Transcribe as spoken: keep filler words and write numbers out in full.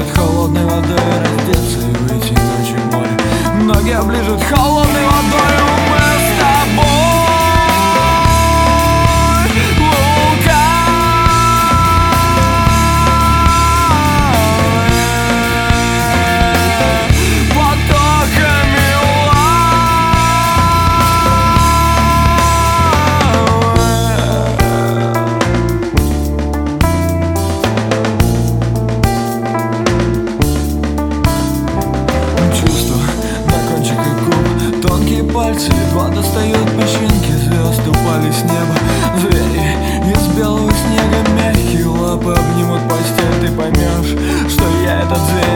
оближет холодной водой, раздеться и выйти ночью в море. Ноги оближут холодной водой, мы с тобой. Пальцы едва достают песчинки звезд, упали с неба звери из белого снега. Мягкие лапы обнимут постель, ты поймешь, что я этот зверь.